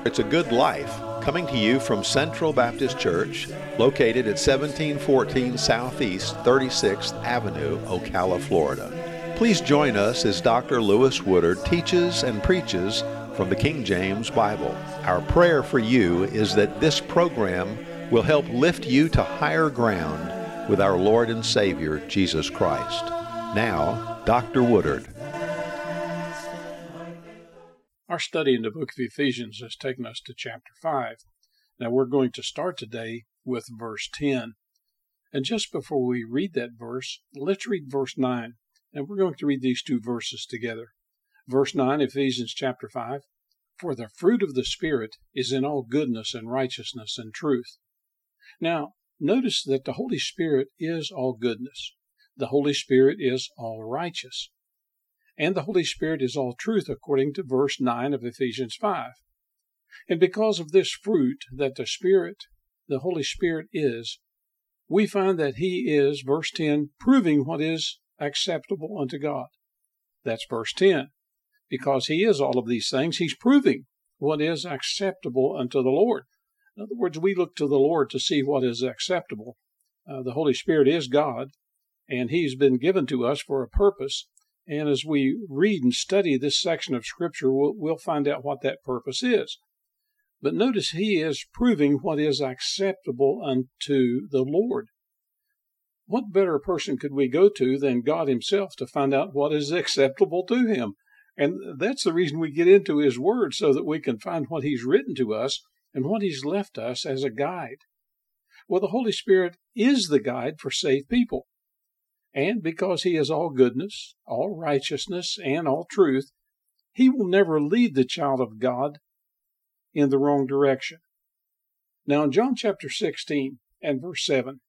It's a Good Life, coming to you from Central Baptist Church, located at 1714 Southeast 36th Avenue, Ocala, Florida. Please join us as Dr. Lewis Woodard teaches and preaches from the King James Bible. Our prayer for you is that this program will help lift you to higher ground with our Lord and Savior, Jesus Christ. Now, Dr. Woodard. Our study in the book of Ephesians has taken us to chapter 5. Now we're going to start today with verse 10. And just before we read that verse, let's read verse 9. And we're going to read these two verses together. Verse 9, Ephesians chapter 5. For the fruit of the Spirit is in all goodness and righteousness and truth. Now, notice that the Holy Spirit is all goodness. The Holy Spirit is all righteous. And the Holy Spirit is all truth, according to verse 9 of Ephesians 5. And because of this fruit that the Holy Spirit is, we find that He is, verse 10, proving what is acceptable unto God. That's verse 10. Because He is all of these things, He's proving what is acceptable unto the Lord. In other words, we look to the Lord to see what is acceptable. The Holy Spirit is God, and He's been given to us for a purpose. And as we read and study this section of Scripture, we'll find out what that purpose is. But notice He is proving what is acceptable unto the Lord. What better person could we go to than God Himself to find out what is acceptable to Him? And that's the reason we get into His Word, so that we can find what He's written to us and what He's left us as a guide. Well, the Holy Spirit is the guide for saved people. And because He is all goodness, all righteousness, and all truth, He will never lead the child of God in the wrong direction. Now, in John chapter 16 and verse 7,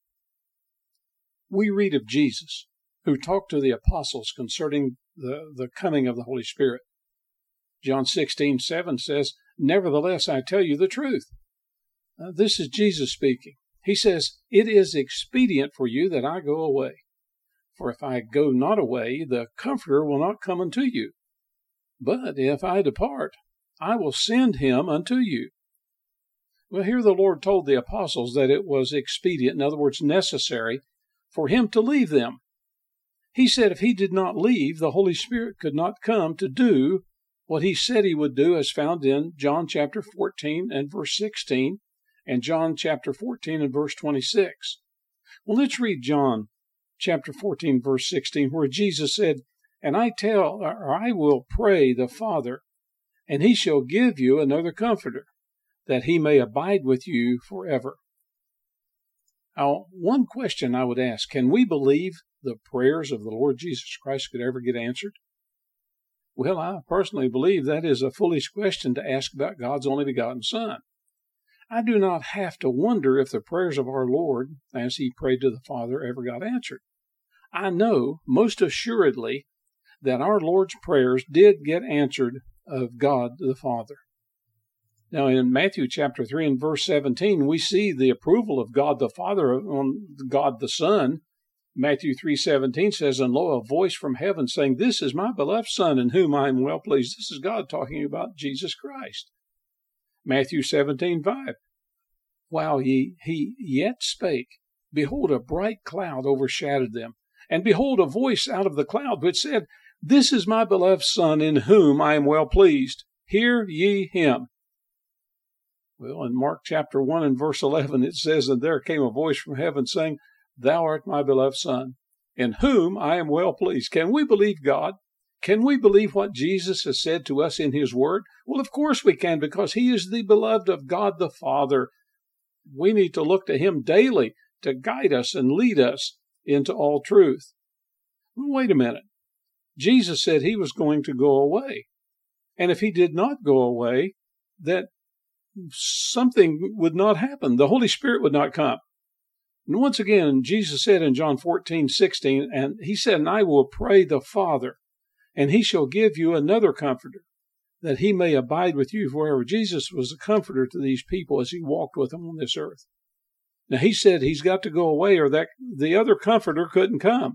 we read of Jesus, who talked to the apostles concerning the coming of the Holy Spirit. John 16:7 says, Nevertheless, I tell you the truth. This is Jesus speaking. He says, It is expedient for you that I go away. For if I go not away, the Comforter will not come unto you. But if I depart, I will send Him unto you. Well, here the Lord told the apostles that it was expedient, in other words, necessary, for Him to leave them. He said if He did not leave, the Holy Spirit could not come to do what He said He would do, as found in John chapter 14 and verse 16, and John chapter 14 and verse 26. Well, let's read John chapter 14, verse 16, where Jesus said, And I will pray the Father, and He shall give you another Comforter, that He may abide with you forever. Now, one question I would ask, can we believe the prayers of the Lord Jesus Christ could ever get answered? Well, I personally believe that is a foolish question to ask about God's only begotten Son. I do not have to wonder if the prayers of our Lord, as He prayed to the Father, ever got answered. I know most assuredly that our Lord's prayers did get answered of God the Father. Now, in Matthew chapter 3 and verse 17, we see the approval of God the Father on God the Son. Matthew 3:17 says, And lo, a voice from heaven saying, This is my beloved Son, in whom I am well pleased. This is God talking about Jesus Christ. Matthew 17:5, While he yet spake, behold, a bright cloud overshadowed them. And behold, a voice out of the cloud which said, This is my beloved Son, in whom I am well pleased. Hear ye Him. Well, in Mark chapter 1 and verse 11, it says, And there came a voice from heaven saying, Thou art my beloved Son, in whom I am well pleased. Can we believe God? Can we believe what Jesus has said to us in His Word? Well, of course we can, because He is the beloved of God the Father. We need to look to Him daily to guide us and lead us into all truth. Well, wait a minute. Jesus said He was going to go away. And if He did not go away, that something would not happen. The Holy Spirit would not come. And once again, Jesus said in John 14:16, and He said, And I will pray the Father, and He shall give you another Comforter, that He may abide with you forever. Jesus was a comforter to these people as He walked with them on this earth. Now, He said He's got to go away, or that the other Comforter couldn't come.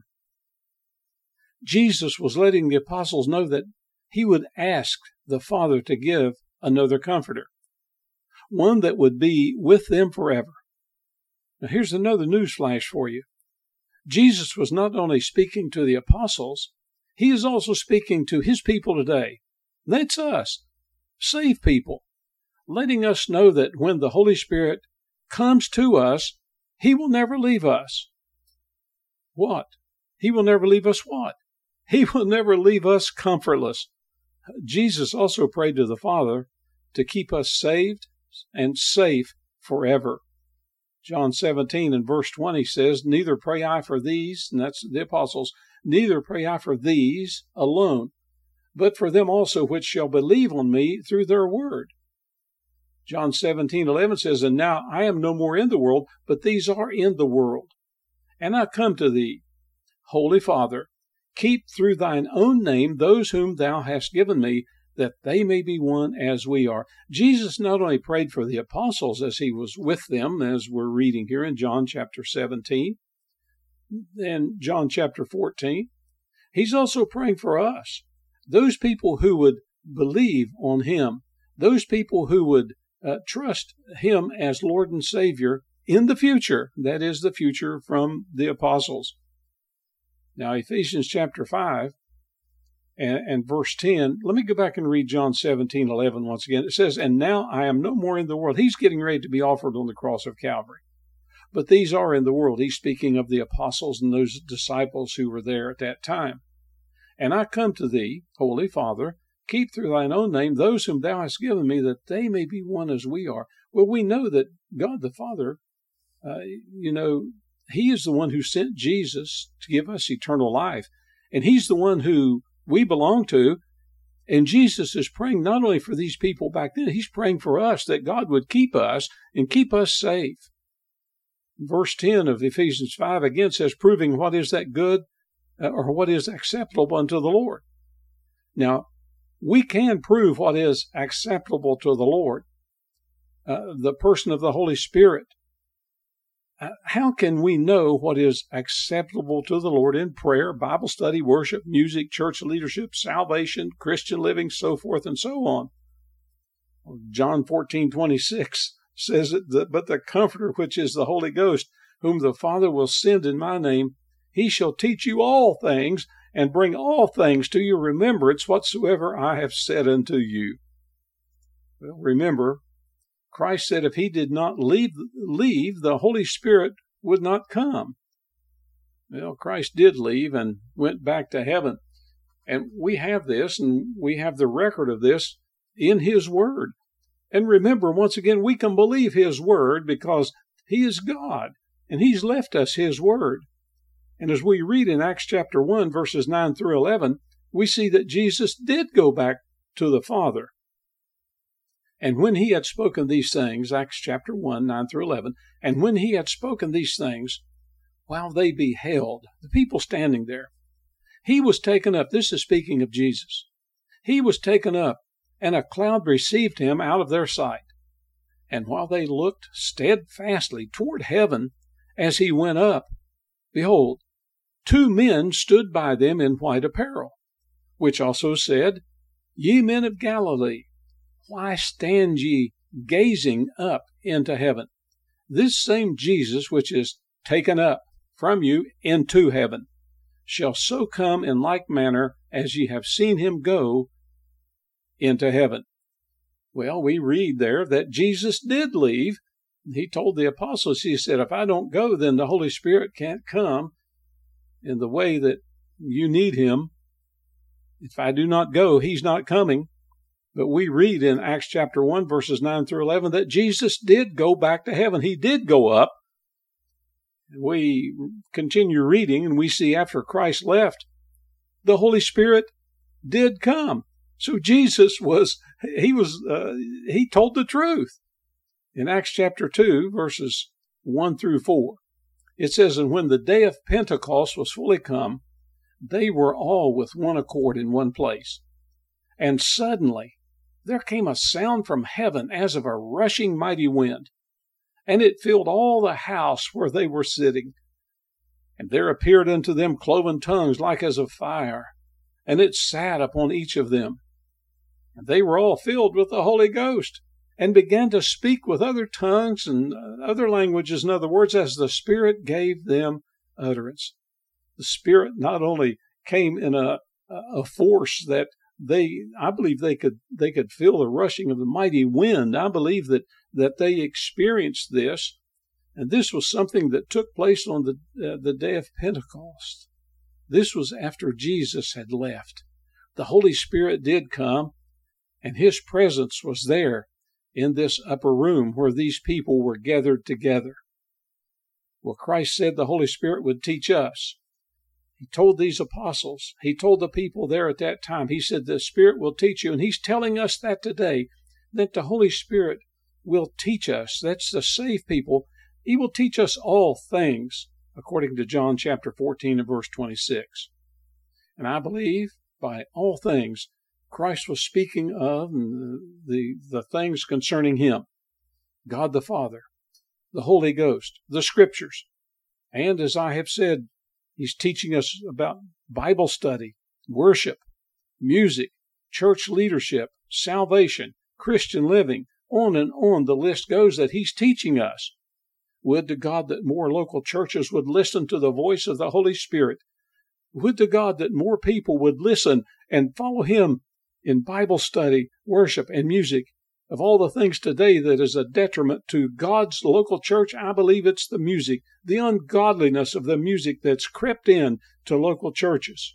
Jesus was letting the apostles know that He would ask the Father to give another Comforter. one that would be with them forever. Now here's another news flash for you. Jesus was not only speaking to the apostles, he is also speaking to his people today. That's us, saved people, letting us know that when the Holy Spirit comes to us, he will never leave us. What? He will never leave us what? He will never leave us comfortless. Jesus also prayed to the Father to keep us saved and safe forever. John 17 and verse 20 says, "Neither pray I for these," and that's the apostles, "neither pray I for these alone, but for them also which shall believe on me through their word." John 17:11 says, "And now I am no more in the world, but these are in the world. And I come to thee, Holy Father, keep through thine own name those whom thou hast given me, that they may be one as we are." Jesus not only prayed for the apostles as he was with them, as we're reading here in John chapter 17 and John chapter 14, he's also praying for us, those people who would believe on him, those people who would trust him as Lord and Savior in the future, that is, the future from the apostles. Now, Ephesians chapter 5 and verse 10, let me go back and read John 17:11 once again. It says, "And now I am no more in the world." He's getting ready to be offered on the cross of Calvary. "But these are in the world." He's speaking of the apostles and those disciples who were there at that time. "And I come to thee, Holy Father, keep through thine own name those whom thou hast given me, that they may be one as we are." Well, we know that God the Father, he is the one who sent Jesus to give us eternal life. And he's the one who we belong to. And Jesus is praying not only for these people back then, he's praying for us that God would keep us and keep us safe. Verse 10 of Ephesians 5 again says, "Proving what is that good or what is acceptable unto the Lord." Now, we can prove what is acceptable to the Lord. The person of the Holy Spirit. How can we know what is acceptable to the Lord in prayer, Bible study, worship, music, church leadership, salvation, Christian living, so forth and so on? John 14:26 says that, "But the Comforter, which is the Holy Ghost, whom the Father will send in my name, he shall teach you all things, and bring all things to your remembrance whatsoever I have said unto you." Well, remember, Christ said if he did not leave, the Holy Spirit would not come. Well, Christ did leave and went back to heaven. And we have this, and we have the record of this in his word. And remember, once again, we can believe his word because he is God, and he's left us his word. And as we read in Acts chapter 1, verses 9 through 11, we see that Jesus did go back to the Father. "And when he had spoken these things," Acts chapter 1, 9 through 11, "and when he had spoken these things, while they beheld," the people standing there, "he was taken up." This is speaking of Jesus. "He was taken up, and a cloud received him out of their sight. And while they looked steadfastly toward heaven as he went up, behold, 2 men stood by them in white apparel, which also said, Ye men of Galilee, why stand ye gazing up into heaven? This same Jesus, which is taken up from you into heaven, shall so come in like manner as ye have seen him go into heaven." Well, we read there that Jesus did leave. He told the apostles, he said, if I don't go, then the Holy Spirit can't come in the way that you need him. If I do not go, he's not coming. But we read in Acts chapter 1, verses 9 through 11, that Jesus did go back to heaven. He did go up. We continue reading, and we see after Christ left, the Holy Spirit did come. So Jesus he told the truth. In Acts chapter 2, verses 1 through 4, it says, "And when the day of Pentecost was fully come, they were all with one accord in one place. And suddenly there came a sound from heaven as of a rushing mighty wind, and it filled all the house where they were sitting. And there appeared unto them cloven tongues like as of fire, and it sat upon each of them. And they were all filled with the Holy Ghost, and began to speak with other tongues and other languages, in other words, as the Spirit gave them utterance. The Spirit not only came in a force that I believe they could feel the rushing of the mighty wind. I believe that they experienced this, and this was something that took place on the day of Pentecost. This was after Jesus had left. The Holy Spirit did come, and His presence was there in this upper room where these people were gathered together. Well, Christ said the Holy Spirit would teach us. He told these apostles, He told the people there at that time, He said the Spirit will teach you, and He's telling us that today, that the Holy Spirit will teach us. That's to save people. He will teach us all things, according to John chapter 14 and verse 26. And I believe by all things, Christ was speaking of the things concerning Him, God the Father, the Holy Ghost, the Scriptures. And as I have said, He's teaching us about Bible study, worship, music, church leadership, salvation, Christian living, on and on the list goes that He's teaching us. Would to God that more local churches would listen to the voice of the Holy Spirit. Would to God that more people would listen and follow Him in Bible study, worship, and music. Of all the things today that is a detriment to God's local church, I believe it's the music, the ungodliness of the music that's crept in to local churches.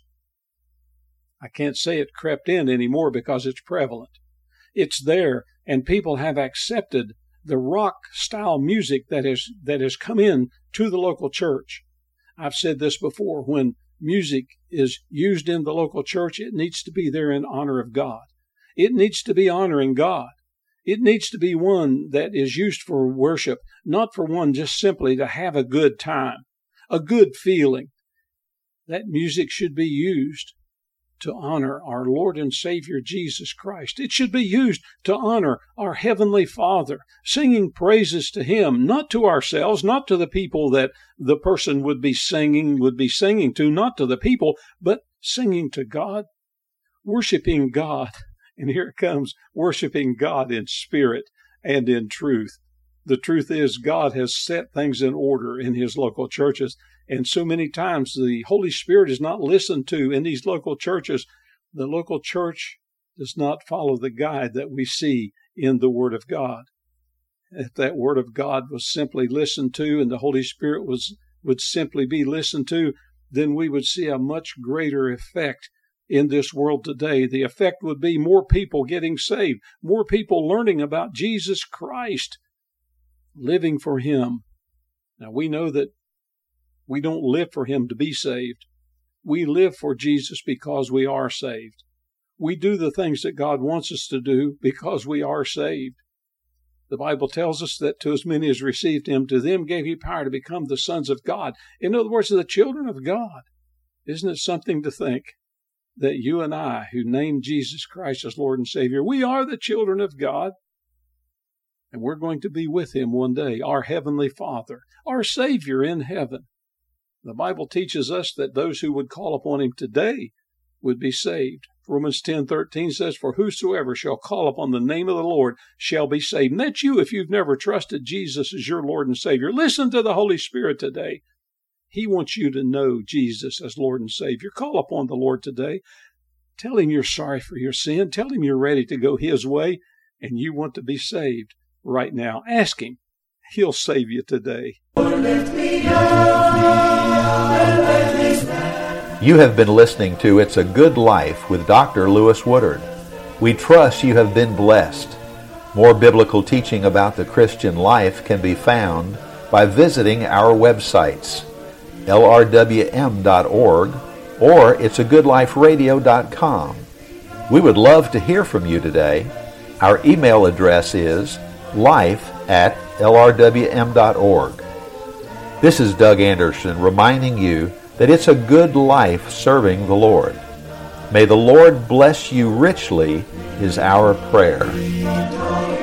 I can't say it crept in anymore because it's prevalent. It's there, and people have accepted the rock-style music that has come in to the local church. I've said this before, when music is used in the local church, it needs to be there in honor of God. It needs to be honoring God. It needs to be one that is used for worship, not for one just simply to have a good time, a good feeling. That music should be used to honor our Lord and Savior Jesus Christ. It should be used to honor our Heavenly Father, singing praises to Him, not to ourselves, not to the people that the person would be singing to, not to the people, but singing to God, worshiping God. And here it comes, worshiping God in spirit and in truth. The truth is, God has set things in order in His local churches. And so many times the Holy Spirit is not listened to in these local churches. The local church does not follow the guide that we see in the Word of God. If that Word of God was simply listened to and the Holy Spirit would simply be listened to, then we would see a much greater effect in this world today. The effect would be more people getting saved, more people learning about Jesus Christ, living for Him. Now we know that we don't live for Him to be saved. We live for Jesus because we are saved. We do the things that God wants us to do because we are saved. The Bible tells us that to as many as received Him, to them gave He power to become the sons of God. In other words, the children of God. Isn't it something to think that you and I, who named Jesus Christ as Lord and Savior, we are the children of God, and we're going to be with Him one day, our Heavenly Father, our Savior in heaven. The Bible teaches us that those who would call upon Him today would be saved. Romans 10:13 says, "For whosoever shall call upon the name of the Lord shall be saved." And that's you if you've never trusted Jesus as your Lord and Savior. Listen to the Holy Spirit today. He wants you to know Jesus as Lord and Savior. Call upon the Lord today. Tell Him you're sorry for your sin. Tell Him you're ready to go His way and you want to be saved right now. Ask Him. He'll save you today. You have been listening to It's a Good Life with Dr. Lewis Woodard. We trust you have been blessed. More biblical teaching about the Christian life can be found by visiting our websites, lrwm.org or it'sagoodliferadio.com. We would love to hear from you today. Our email address is life@lrwm.org. This is Doug Anderson reminding you that it's a good life serving the Lord. May the Lord bless you richly is our prayer.